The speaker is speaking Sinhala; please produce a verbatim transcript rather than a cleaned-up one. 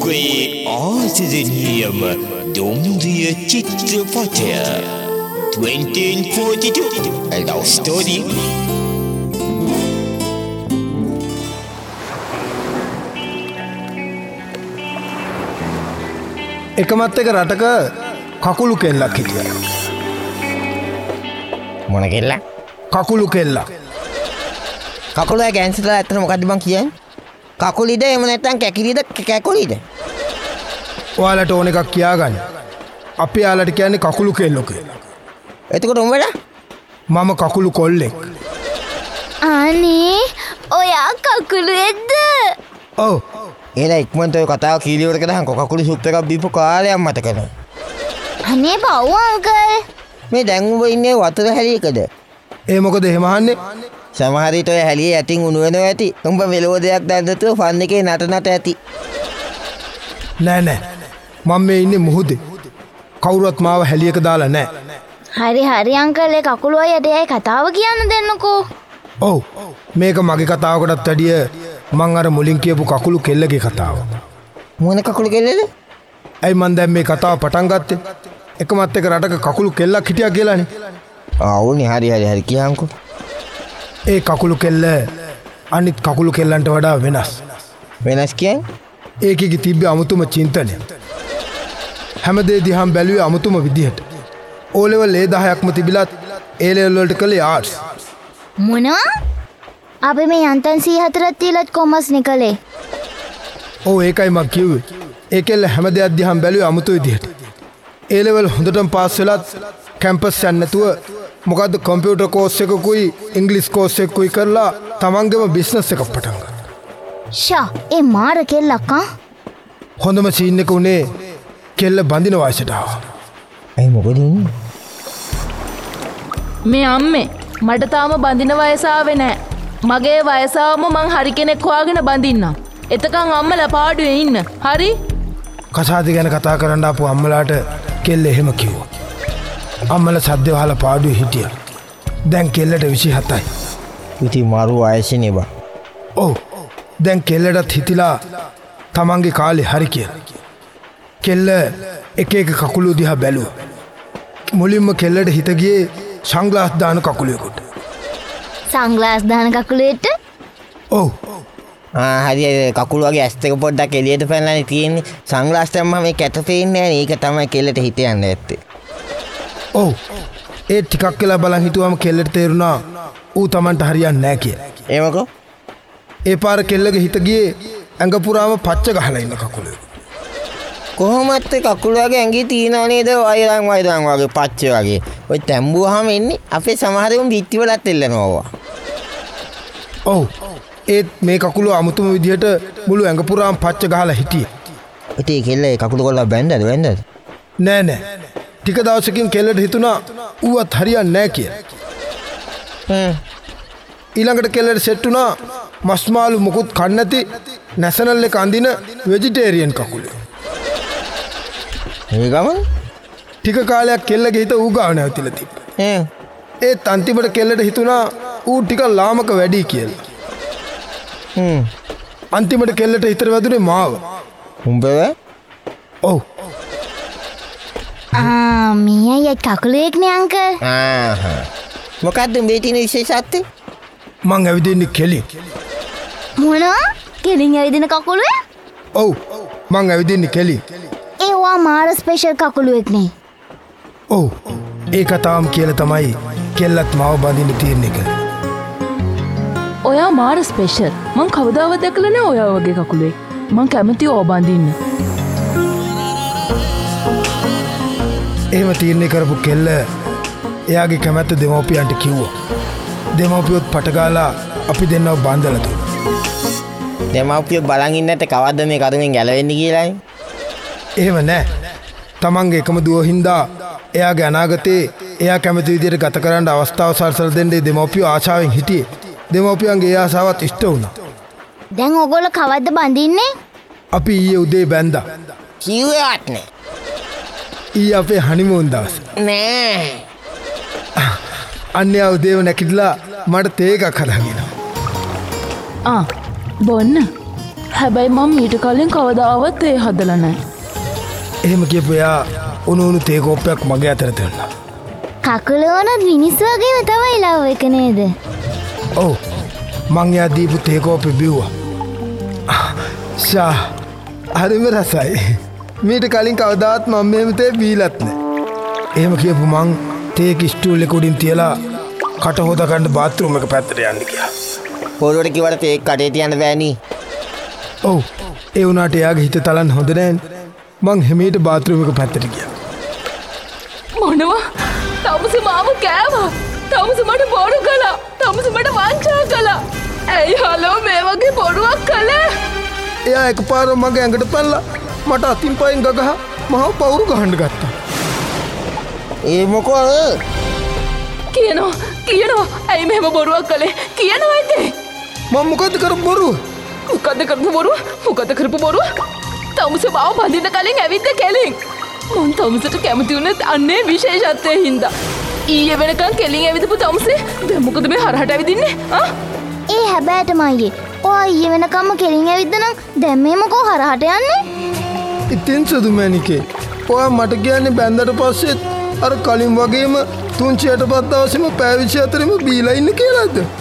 ඔබේ ආදරණීයම දුම්රිය චිත්‍රපටය twenty forty-two A Love Story. එකමත් එක රටක කකුළු කෙල්ලක් හිටියා. මොන කෙල්ල? කකුළු කෙල්ලක්. කකුලේ කැන්සර්ලා ඇත්තට මොකද්ද බං කියන්නේ? කකුලිද එහෙම නැත්නම් කැකිලිද කැකුලිද? ඔයාලට ඕන එකක් කියාගන්න. අපි යාලට කියන්නේ කකුළු කෙල්ලෝ කියලා. එතකොට උඹලා? මම කකුළු කොල්ලෙක්. අනේ ඔයා කකුළුෙක්ද? ඔව්. එහෙනම් ඉක්මනට ඔය කතාව කීලියවරක දාන්න කකුළු සුප් එකක් බීපු කාලයක් මතකද? අනේ බව් අංකල්. මේ දැන් උඹ ඉන්නේ වතුර හැලියකද? ඒ මොකද එහෙම අහන්නේ? සමහර විට ඔය හැලියේ යටින් උණු වෙනවා ඇති. උඹ මෙලෝ දෙයක් දැන්නතෝ ෆන් එකේ නට නට ඇති. නෑ නෑ. මම මේ ඉන්නේ මුහුදේ. කවුරුත් මාව හැලියක දාලා නෑ. හරි හරි අංකල් ඒ කකුළු අයියට කතාව කියන්න දෙන්නකෝ. ඔව්. මේක මගේ කතාවකටත් වැඩිය මං අර මුලින් කියපු කකුළු කෙල්ලගේ කතාව. මොන කකුළු කෙල්ලද? ඇයි මං දැන් මේ කතාව පටන් ගත්තේ? එකමත් එක රටක කකුළු කෙල්ලක් හිටියා කියලානේ. ආවුනේ හරි හරි හරි කියහන්කෝ. ඒ කකුළු කෙල්ල අනිත් කකුළු කෙල්ලන්ට වඩා වෙනස්. වෙනස් කියන්නේ? ඒකෙදි තිබ්බ අමුතුම චින්තනය. හැමදේ දිහාම බැලුවේ අමුතුම විදිහට. ඕ ලෙවල් ඒ දහයක්ම තිබිලත් ඒ ලෙවල් වලට කළේ ආර්ට්ස්. මොනවා? අපි මේ යන්තම් සී හතරක් තියලත් කොමර්ස් නේ කළේ. ඔව් ඒකයි මං කිව්වේ. ඒ කෙල්ල හැම දෙයක් දිහාම බැලුවේ අමුතු විදිහට. ඒ ලෙවල් හොඳටම පාස් වෙලත් කැම්පස් යන්න නැතුව මොකද්ද කම්පියුටර් කෝස් එකකුයි ඉංග්‍රීසි කෝස් එකකුයි කරලා තමන්ගේම බිස්නස් එකක් පටන් ගත්තා. ෂා ඒ මාර කෙල්ලක් ආ. හොඳම සීන් එක උනේ කෙල්ල බඳින වයසට ආවා. ඇයි මොකද ඉන්නේ? මේ අම්මේ මට තාම බඳින වයස ආවේ නැහැ. මගේ වයස ආවම මං හරි කෙනෙක් හොයාගෙන බඳින්නම්. එතකන් අම්මලා පාඩුවේ ඉන්න. හරි? කසාදේ ගැන කතා කරන්න ආපු අම්මලාට කෙල්ල එහෙම කිව්වා. අම්මලා සද්ද වහලා පාඩුවේ හිටියා. දැන් කෙල්ලට විසිහතයි. ඉතින් මාරු වයසනේ බා. ඔව්. දැන් කෙල්ලටත් හිතිලා තමන්ගේ කාලේ හරි කියලා. කෙල්ල එක එක කකුළු දිහා බැලුවා. මුලින්ම කෙල්ලට හිත ගියේ සන්ග්ලාස් දාන කකුලෙකට. සන්ග්ලාස් දාන කකුලෙට? ඔව්. ආ හරි කකුල වගේ ඇස් දෙක පොඩ්ඩක් එළියට පැනලානේ තියෙන්නේ. සන්ග්ලාස් දැම්මම මේ කැට පේන්නේ නැහැ. ඒක තමයි කෙල්ලට හිත යන්නේ ඇත්තේ. ඔව්. ඒ ටිකක් කියලා බලන් හිතුවම කෙල්ලට තේරුණා ඌ Tamanට හරියන්නේ නැහැ කියලා. ඒ මොකෝ? ඒ පාර කෙල්ලගේ හිත ගියේ ඇඟ පුරාම පච්ච ගහලා ඉන්න කකුලේ. කොහොමත් කකුල වගේ ඇඟේ තියනා නේද? වයිරන් වයිරන් වගේ පච්ච වගේ. ඔය තැඹුවාම එන්නේ අපේ සමහර උන් බිත්ති වලත් එල්ලනවා. ඔව්. ඒත් මේ කකුල අමුතුම විදිහට මුළු ඇඟ පුරාම පච්ච ගහලා හිටියේ. ඉතින් කෙල්ල කකුල කොල්ල බැන්දද බැන්දද? නෑ නෑ. ටික දවසකින් කෙල්ලට හිතුණා ඌවත් හරියන්නේ නෑ කියලා. හ්ම්. ඊළඟට කෙල්ලට සෙට් වුණා මස් මාළු මුකුත් කන්නේ නැති නැෂනල් එක අඳින වෙජිටේරියන් කකුලේ. ඒ ගමන් ටික කාලයක් කෙල්ලගේ හිත ඌ ගාව නැවතිලා තිබ්බා. හ්ම්. ඒත් අන්තිමට කෙල්ලට හිතුණා ඌ ටික ලාමක වැඩි කියලා. හ්ම්. අන්තිමට කෙල්ලට හිතට වැදුනේ මාව. උඹව? ඔව්. ආ මේ අය කකුලෙක් නේ අංකල්. ආහ්. මොකද්ද මේ තියෙන විශේෂත්වය? මං ඇවිදින්නේ කෙලින්. මොනවා? කෙලින් ඇවිදින කකුලුවේ? ඔව්. මං ඇවිදින්නේ කෙලින්. ඒවා මාර ස්පෙෂල් කකුලුවෙක් නේ. ඔව්. ඒ කතාවම කියලා තමයි කෙල්ලත් මාව බඳින්න තීරණය කළේ. ඔයා මාර ස්පෙෂල්. මං කවදාවත් දැකලා නැහැ ඔයා වගේ කකුලේ. මං කැමතියි ඔය බඳින්න. එහෙම තීරණය කරපු කෙල්ල එයාගේ කැමැත්ත දෙමව්පියන්ට කිව්වා. දෙමව්පියොත් පටගාලා අපි දෙන්නව බඳලා දුන්නා. දෙමව්පියෝ බලන් ඉන්නට කවද්ද මේ කරුණෙන් ගැලවෙන්නේ කියලානේ? එහෙම නෑ. තමන්ගේ එකම දුව හින්දා එයාගේ අනාගතේ එයා කැමති විදිහට ගත කරන්න අවස්ථාව සලසලා දෙන්න දෙමව්පියෝ ආශාවෙන් හිටියේ. දෙමව්පියන්ගේ ඒ ආසාවත් ඉෂ්ට වුණා. දැන් ඔයගොල්ලෝ කවද්ද බඳින්නේ? අපි ඊයේ උදේ බැන්දා. කිව්වත් නෑ. ඊයේ අපේ හනිමූන් දවස. නෑ. අන්‍ය උදේව නැගිටලා මට තේ එකක් හදාගෙන. ආ බොන්න. හැබැයි මම ඊට කලින් කවදාවත් ඒ හදලා නැහැ. එහෙම කියපුයා උණු උණු තේ කෝප්පයක් මගේ අතට දෙන්න. කකුලෝනත් මිනිස්සු වගේම තමයි ලව් එක නේද? ඔව්. මං යා දීපු තේ කෝප්පේ බිව්වා. ෂා හරිම රසයි. මීට කලින් කවදාවත් මම මෙහෙම තේ බීලත් නැහැ. එහෙම කියපු මං තේ කිස්ටූල් එක උඩින් තියලා කට හොදා ගන්න බාත්රූම් එක පැත්තට යන්න ගියා. පොරොට කිව්වට තේ කඩේ තියන්න බෑනි. ඔව්. ඒ වුණාට එයාගේ හිත තලන්න හොඳ නැහැ. මං හිමීට බාත්රූම් එක පැත්තට ගියා. මොනවා? තමුස මාව කෑවා. තමුස මට බොරු කළා. තමුස මට වංචා කළා. ඇයි හලෝ මේ වගේ බොරුවක් කළේ? එයා එකපාර මගේ ඇඟට පැනලා මට අතින් පයින් ගගහ මහා පවුරු ගහන්න ගත්තා. ඒ මොකෝ කියනවා කියනවා ඇයි මෙහෙම බොරුවක් කළේ? කියනවා ඇත්තේ. මම මොකද කරපු බොරුව? මොකද කරපු බොරුව? මොකද කරපු බොරුව? තමුස මාව බඳින්න කලින් ඇවිද්ද කෙලින්. මං තමුසට කැමති වුණේ අන්නේ විශේෂත්වයේ හින්දා. ඊයේ වෙනකන් කෙලින් ඇවිදපු තමුසේ දැන් මොකද මේ හරහට ඇවිදින්නේ? ආ? ඒ හැබෑටම අයියේ. ඔයා ඊයේ වෙනකම්ම කෙලින් ඇවිද්ද නම් දැන් මේ මොකෝ හරහට යන්නේ? ඉතින් සුදුමැණිකේ ඔයා මට කියන්නේ බැන්දට පස්සෙත් අර කලින් වගේම තුන්චියටපත් දවසේම පෑ විසි හතරෙම බීලා ඉන්න කියලාද?